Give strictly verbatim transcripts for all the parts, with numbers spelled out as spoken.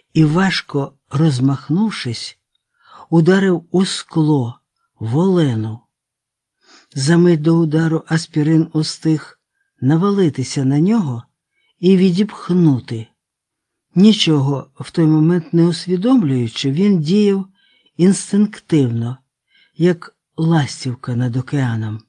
і, важко розмахнувшись, ударив у скло, в Олену. За мить до удару Аспірин устиг навалитися на нього і відіпхнути. Нічого в той момент не усвідомлюючи, він діяв інстинктивно, як ластівка над океаном.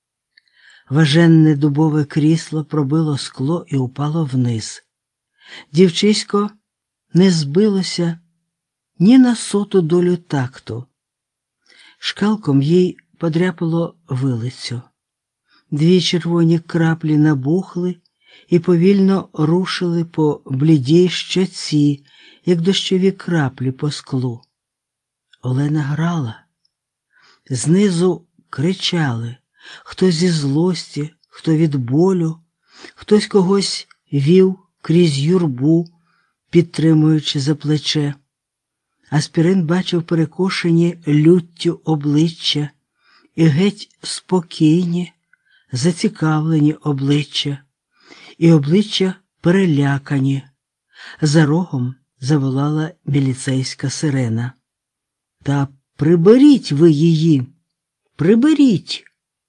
Важенне дубове крісло пробило скло і упало вниз. Дівчисько не збилося ні на соту долю такту. Шкалком їй подряпало вилицю. Дві червоні краплі набухли і повільно рушили по блідій щоці, як дощові краплі по склу. Олена грала. Знизу кричали, хто зі злості, хто від болю, хтось когось вів крізь юрбу, підтримуючи за плече. Аспірин бачив перекошені люттю обличчя і геть спокійні, зацікавлені обличчя, і обличчя перелякані. За рогом заволала міліцейська сирена. «Та приберіть ви її! Приберіть!»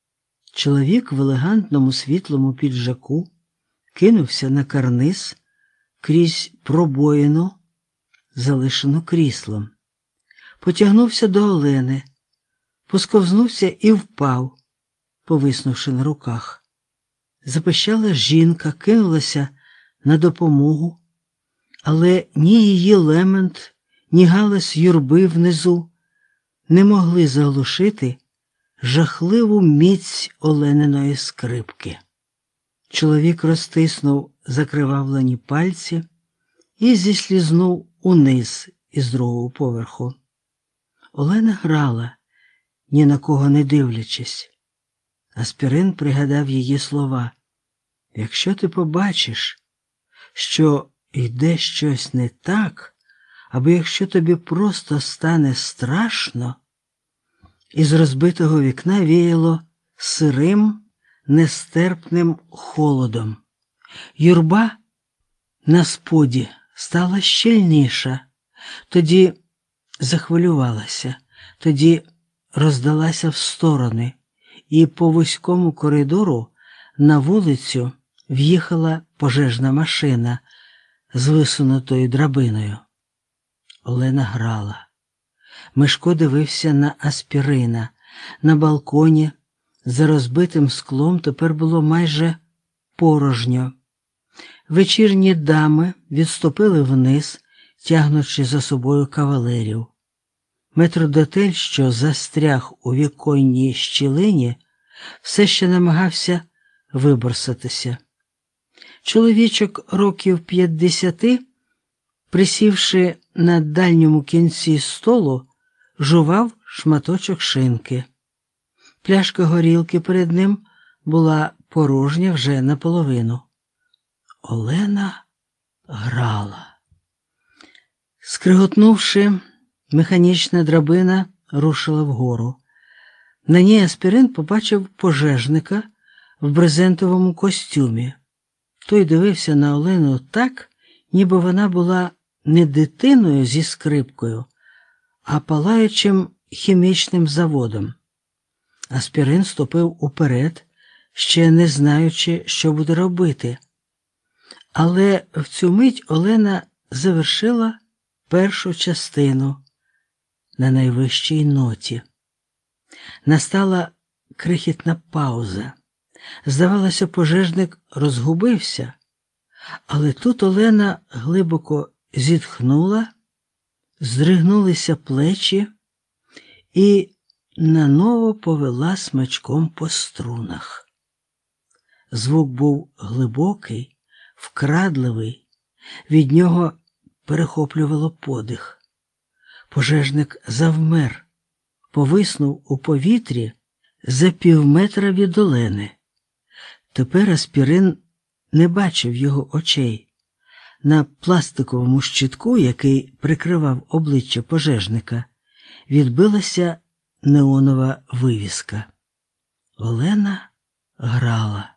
Чоловік в елегантному світлому піджаку кинувся на карниз крізь пробоїну, залишену кріслом. Потягнувся до Олени, посковзнувся і впав, повиснувши на руках. Запищала жінка, кинулася на допомогу, але ні її лемент, ні галас юрби внизу не могли заглушити жахливу міць Олениної скрипки. Чоловік розтиснув закривавлені пальці і зіслізнув униз із другого поверху. Олена грала, ні на кого не дивлячись. Аспірин пригадав її слова. «Якщо ти побачиш, що йде щось не так, або якщо тобі просто стане страшно», із розбитого вікна віяло сирим, нестерпним холодом. Юрба на споді стала щільніша, тоді захвилювалася, тоді роздалася в сторони, і по вузькому коридору на вулицю в'їхала пожежна машина з висунутою драбиною. Олена грала. Мишко дивився на Аспірина. На балконі за розбитим склом тепер було майже порожньо. Вечірні дами відступили вниз, тягнучи за собою кавалерів. Метрдотель, що застряг у віконній щілині, все ще намагався виборсатися. Чоловічок років п'ятдесяти, присівши на дальньому кінці столу, жував шматочок шинки. Пляшка горілки перед ним була порожня вже наполовину. Олена грала. Скриготнувши, механічна драбина рушила вгору. На ній Аспірин побачив пожежника в брезентовому костюмі. Той дивився на Олену так, ніби вона була не дитиною зі скрипкою, а палаючим хімічним заводом. Аспірин ступив уперед, ще не знаючи, що буде робити. Але в цю мить Олена завершила першу частину на найвищій ноті. Настала крихітна пауза. Здавалося, пожежник розгубився, але тут Олена глибоко зітхнула, здригнулися плечі і наново повела смичком по струнах. Звук був глибокий, вкрадливий, від нього перехоплювало подих. Пожежник завмер, повиснув у повітрі за півметра від Олени. Тепер Аспірин не бачив його очей. На пластиковому щитку, який прикривав обличчя пожежника, відбилася неонова вивіска. Олена грала.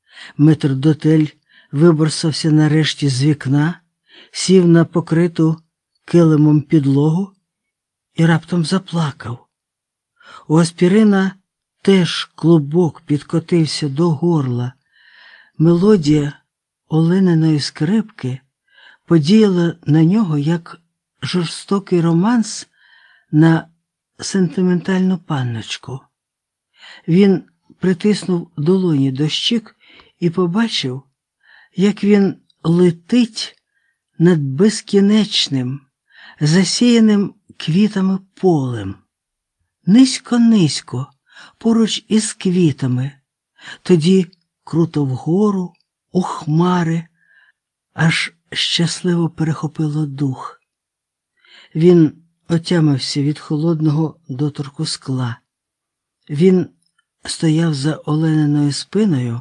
Метрдотель виборсався нарешті з вікна, сів на покриту килимом підлогу і раптом заплакав. У Аспірина теж клубок підкотився до горла. Мелодія Олениної скрипки подіяла на нього, як жорстокий романс на сентиментальну панночку. Він притиснув долоні до щік і побачив, як він летить над безкінечним, засіяним квітами полем. Низько-низько, поруч із квітами, тоді круто вгору, у хмари, аж щасливо перехопило дух. Він отямився від холодного доторку скла. Він стояв за Олениною спиною,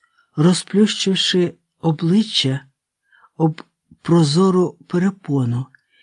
розплющивши обличчя об прозору перепону,